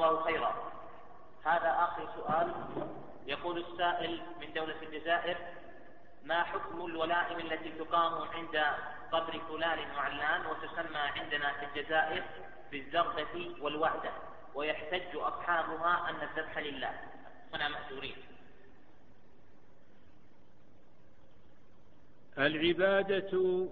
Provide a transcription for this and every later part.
الله خيرا. هذا آخر سؤال. يقول السائل من دولة الجزائر: ما حكم الولائم التي تقام عند قبر فلان وعلان وتسمى عندنا في الجزائر بالزردة والوحدة، ويحتج أصحابها أن الذبح لله هنا مأجورين؟ العبادة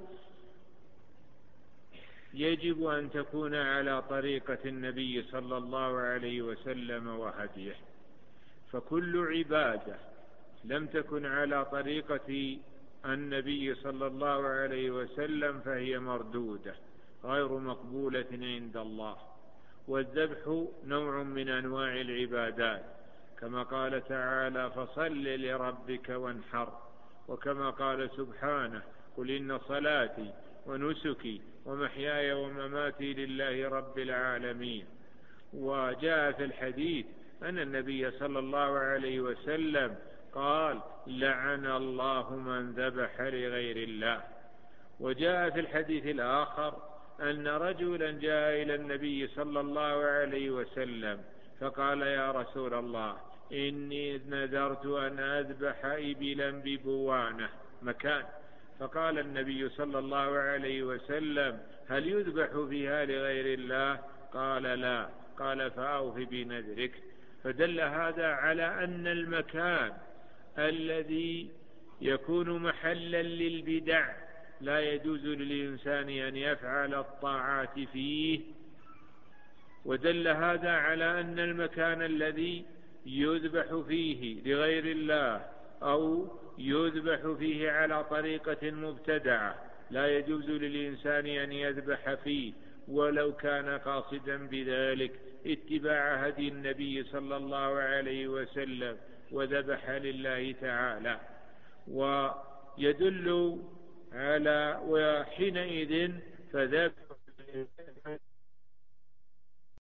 يجب أن تكون على طريقة النبي صلى الله عليه وسلم وهديه، فكل عبادة لم تكن على طريقة النبي صلى الله عليه وسلم فهي مردودة غير مقبولة عند الله. والذبح نوع من أنواع العبادات، كما قال تعالى: فصل لربك وانحر، وكما قال سبحانه: قل إن صلاتي ونسكي ومحياي ومماتي لله رب العالمين. وجاء في الحديث أن النبي صلى الله عليه وسلم قال: لعن الله من ذبح لغير الله. وجاء في الحديث الآخر أن رجلا جاء إلى النبي صلى الله عليه وسلم فقال: يا رسول الله، إني نذرت أن أذبح إبلا ببوانة مكان. فقال النبي صلى الله عليه وسلم: هل يذبح فيها لغير الله؟ قال: لا. قال: فأوف بنذرك. فدل هذا على أن المكان الذي يكون محلا للبدع لا يجوز للإنسان أن يفعل الطاعات فيه. ودل هذا على أن المكان الذي يذبح فيه لغير الله أو يذبح فيه على طريقة مبتدعة لا يجوز للإنسان أن يذبح فيه ولو كان قاصدا بذلك اتباع هدي النبي صلى الله عليه وسلم وذبح لله تعالى. ويدل على وحينئذ فذبح